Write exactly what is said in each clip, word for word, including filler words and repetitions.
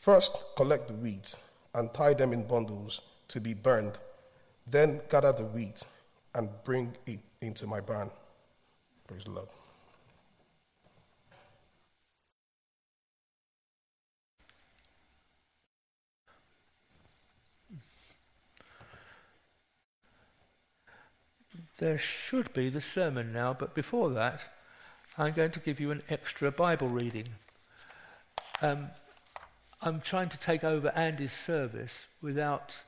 First, collect the wheat and tie them in bundles to be burned. Then gather the wheat and bring it into my barn. Praise the Lord. There should be the sermon now, but before that, I'm going to give you an extra Bible reading. Um, I'm trying to take over Andy's service without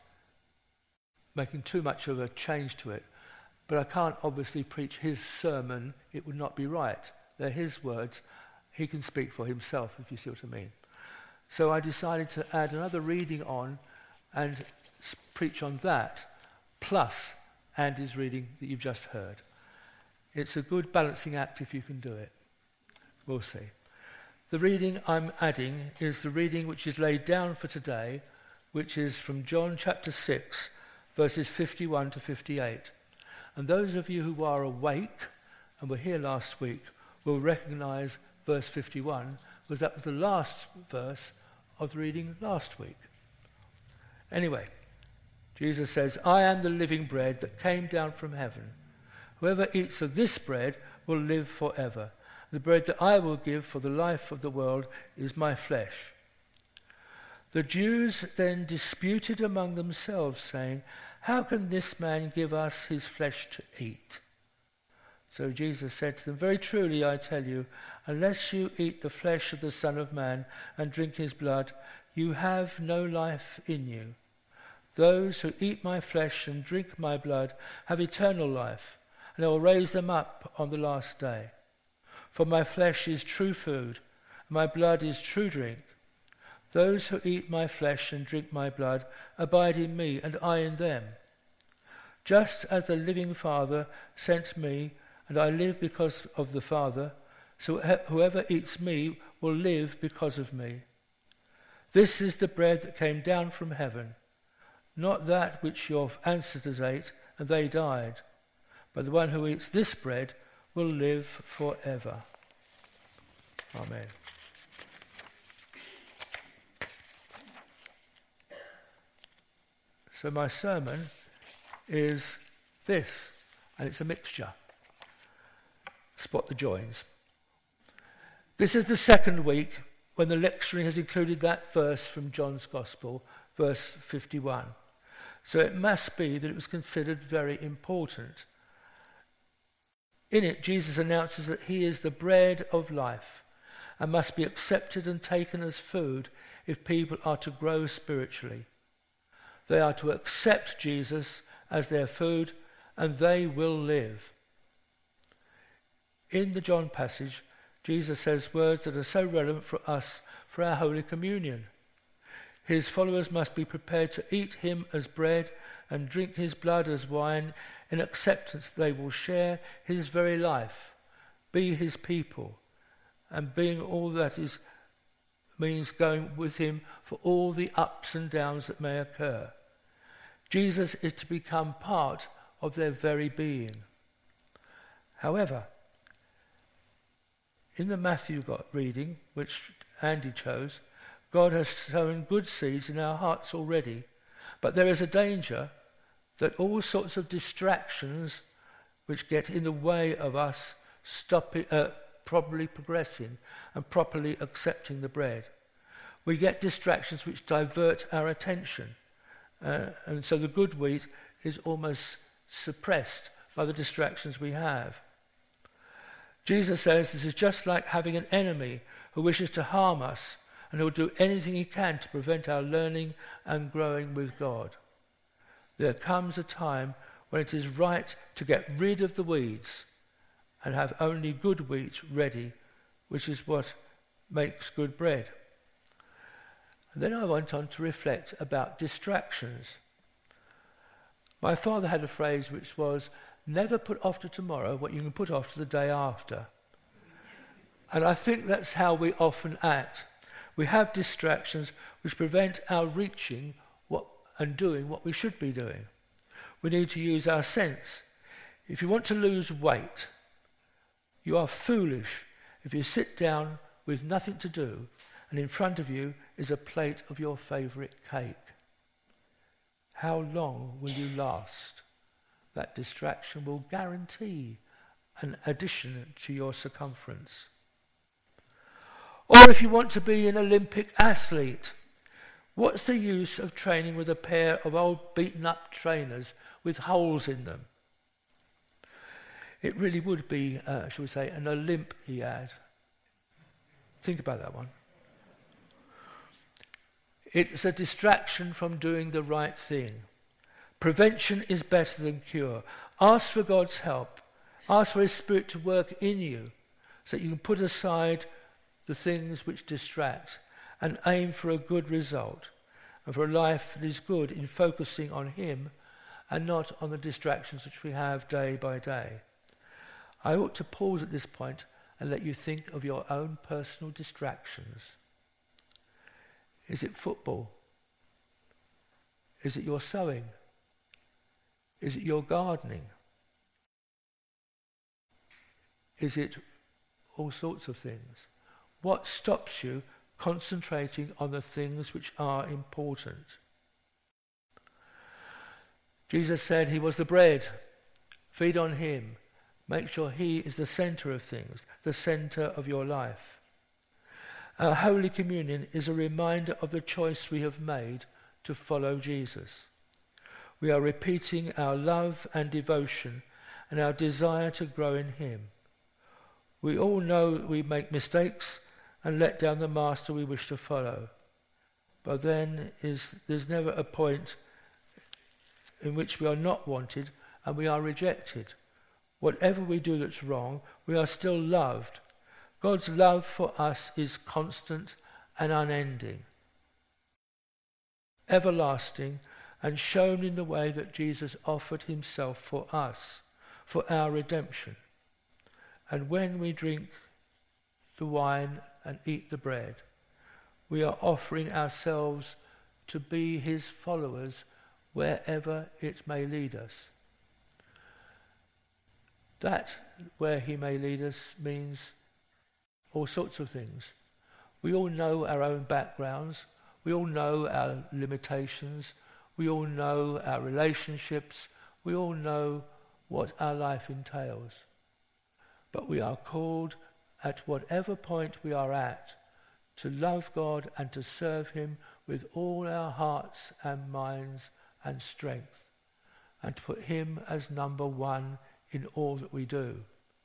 making too much of a change to it, but I can't obviously preach his sermon. It would not be right. They're his words. He can speak for himself, if you see what I mean. So I decided to add another reading on and preach on that, plus Andy's reading that you've just heard. It's a good balancing act if you can do it. We'll see. The reading I'm adding is the reading which is laid down for today, which is from John chapter six, verses fifty-one to fifty-eight. And those of you who are awake and were here last week will recognize verse fifty-one, because that was the last verse of the reading last week. Anyway, Jesus says, I am the living bread that came down from heaven. Whoever eats of this bread will live forever. The bread that I will give for the life of the world is my flesh. The Jews then disputed among themselves, saying, how can this man give us his flesh to eat? So Jesus said to them, very truly I tell you, unless you eat the flesh of the Son of Man and drink his blood, you have no life in you. Those who eat my flesh and drink my blood have eternal life, and I will raise them up on the last day. For my flesh is true food, and my blood is true drink. Those who eat my flesh and drink my blood abide in me, and I in them. Just as the living Father sent me, and I live because of the Father, so whoever eats me will live because of me. This is the bread that came down from heaven, not that which your ancestors ate, and they died, but the one who eats this bread will live forever. Amen. So my sermon is this, and it's a mixture. Spot the joins. This is the second week when the lectionary has included that verse from John's Gospel, verse fifty-one. So it must be that it was considered very important. In it, Jesus announces that he is the bread of life and must be accepted and taken as food if people are to grow spiritually. They are to accept Jesus as their food and they will live. In the John passage, Jesus says words that are so relevant for us for our Holy Communion. His followers must be prepared to eat him as bread and drink his blood as wine in acceptance they will share his very life, be his people, and being all that is means going with him for all the ups and downs that may occur. Jesus is to become part of their very being. However, in the Matthew got reading, which Andy chose, God has sown good seeds in our hearts already, but there is a danger that all sorts of distractions which get in the way of us stopping, uh, properly progressing and properly accepting the bread. We get distractions which divert our attention, uh, and so the good wheat is almost suppressed by the distractions we have. Jesus says this is just like having an enemy who wishes to harm us and who will do anything he can to prevent our learning and growing with God. There comes a time when it is right to get rid of the weeds and have only good wheat ready, which is what makes good bread. And then I went on to reflect about distractions. My father had a phrase which was, never put off to tomorrow what you can put off to the day after. And I think that's how we often act. We have distractions which prevent our reaching what and doing what we should be doing. We need to use our sense. If you want to lose weight, you are foolish if you sit down with nothing to do and in front of you is a plate of your favourite cake. How long will you last? That distraction will guarantee an addition to your circumference. Or if you want to be an Olympic athlete, what's the use of training with a pair of old beaten-up trainers with holes in them? It really would be, uh, shall we say, an Olympiad. Think about that one. It's a distraction from doing the right thing. Prevention is better than cure. Ask for God's help. Ask for His Spirit to work in you so that you can put aside the things which distract and aim for a good result and for a life that is good in focusing on Him and not on the distractions which we have day by day. I ought to pause at this point and let you think of your own personal distractions. Is it football? Is it your sewing? Is it your gardening? Is it all sorts of things? What stops you concentrating on the things which are important? Jesus said He was the bread. Feed on Him. Make sure He is the centre of things, the centre of your life. Our Holy Communion is a reminder of the choice we have made to follow Jesus. We are repeating our love and devotion and our desire to grow in Him. We all know that we make mistakes and let down the Master we wish to follow. But then is, there's never a point in which we are not wanted and we are rejected. Whatever we do that's wrong, we are still loved. God's love for us is constant and unending, everlasting, and shown in the way that Jesus offered Himself for us, for our redemption. And when we drink the wine and eat the bread, we are offering ourselves to be His followers wherever it may lead us. That, where He may lead us, means all sorts of things. We all know our own backgrounds. We all know our limitations. We all know our relationships. We all know what our life entails. But we are called, at whatever point we are at, to love God and to serve Him with all our hearts and minds and strength, and to put Him as number one in all that we do.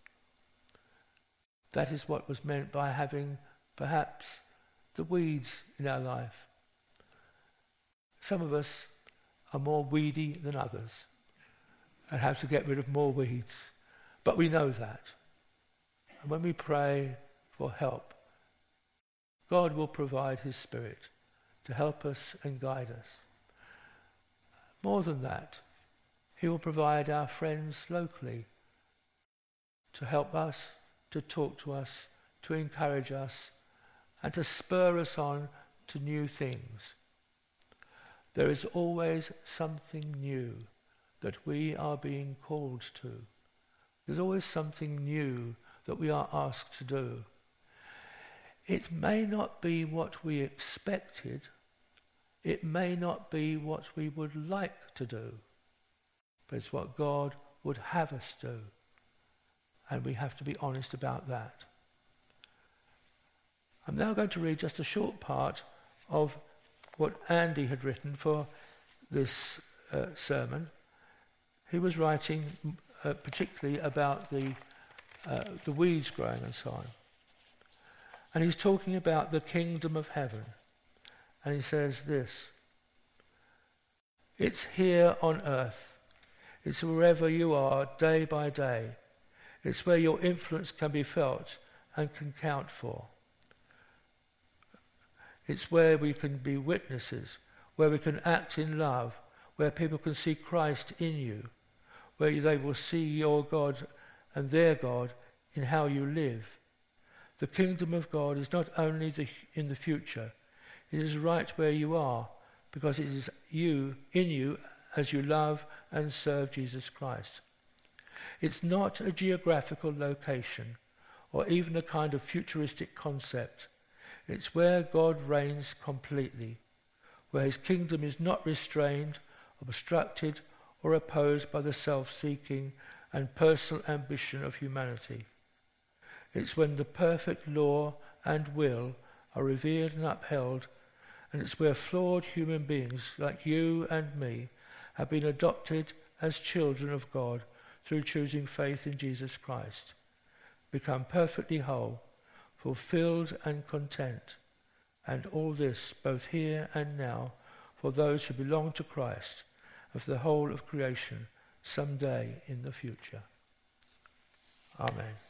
That is what was meant by having perhaps the weeds in our life. Some of us are more weedy than others and have to get rid of more weeds. But we know that. And when we pray for help, God will provide His Spirit to help us and guide us. More than that, He will provide our friends locally to help us, to talk to us, to encourage us, and to spur us on to new things. There is always something new that we are being called to. There's always something new that we are asked to do. It may not be what we expected. It may not be what we would like to do. But it's what God would have us do. And we have to be honest about that. I'm now going to read just a short part of what Andy had written for this uh, sermon. He was writing uh, particularly about the, uh, the weeds growing and so on. And he's talking about the kingdom of heaven. And he says this: it's here on earth. It's wherever you are day by day. It's where your influence can be felt and can count for. It's where we can be witnesses, where we can act in love, where people can see Christ in you, where they will see your God and their God in how you live. The kingdom of God is not only the, in the future, it is right where you are, because it is you, in you, as you love and serve Jesus Christ. It's not a geographical location or even a kind of futuristic concept. It's where God reigns completely, where his kingdom is not restrained, obstructed, or opposed by the self-seeking and personal ambition of humanity. It's when the perfect law and will are revered and upheld, and it's where flawed human beings like you and me have been adopted as children of God through choosing faith in Jesus Christ, become perfectly whole, fulfilled and content, and all this both here and now for those who belong to Christ, of the whole of creation someday in the future. Amen.